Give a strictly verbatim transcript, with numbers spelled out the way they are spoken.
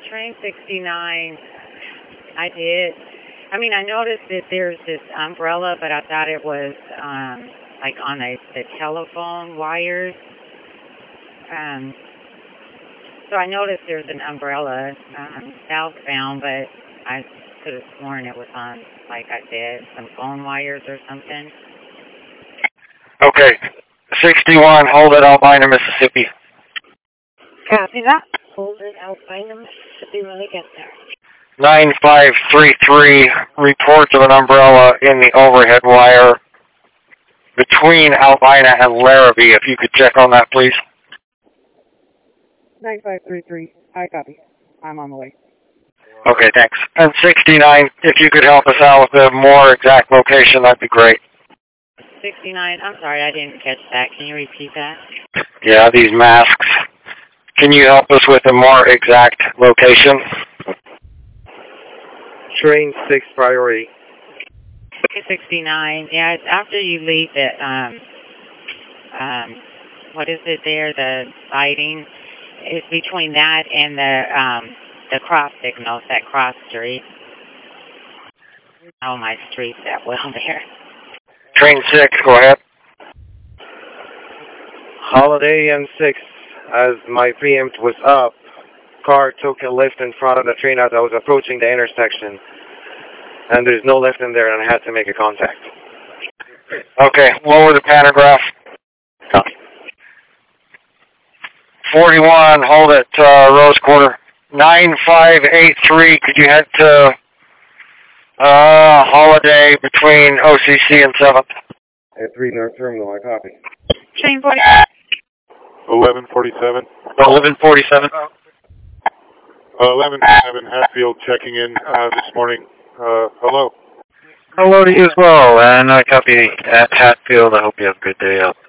train sixty-nine, I did. I mean, I noticed that there's this umbrella, but I thought it was um, like on a, the telephone wires. Um, so I noticed there's an umbrella um, southbound, but I could have sworn it was on, like I said, some phone wires or something. Okay. sixty-one, hold it, Albina, Mississippi. Copy that. Hold it, Albina, Mississippi when we get there. nine five three three, report of an umbrella in the overhead wire between Albina and Larrabee. If you could check on that, please. nine five three three, I copy. I'm on the way. Okay, thanks. And sixty-nine, if you could help us out with a more exact location, that'd be great. sixty-nine, I'm sorry, I didn't catch that. Can you repeat that? Yeah, these masks. Can you help us with a more exact location? Train six priority. sixty-nine, yeah, it's after you leave it, um, um, what is it there, the siding? It's between that and the, um, the cross signals, that cross street. I don't know my streets that well there. Train six, go ahead. Holiday M six, as my preempt was up, car took a lift in front of the train as I was approaching the intersection. And there's no lift in there, and I had to make a contact. Okay, lower the pantograph. Copy. forty-one, hold it, uh, Rose Quarter. nine five eight three, could you head to uh, Holiday between O C C and seventh? At three North Terminal, I copy. Train forty. eleven forty-seven. eleven forty-seven. Uh, eleven forty-seven, Hatfield checking in uh, this morning. Uh, hello. Hello to you as well, and I copy at Hatfield. I hope you have a good day out.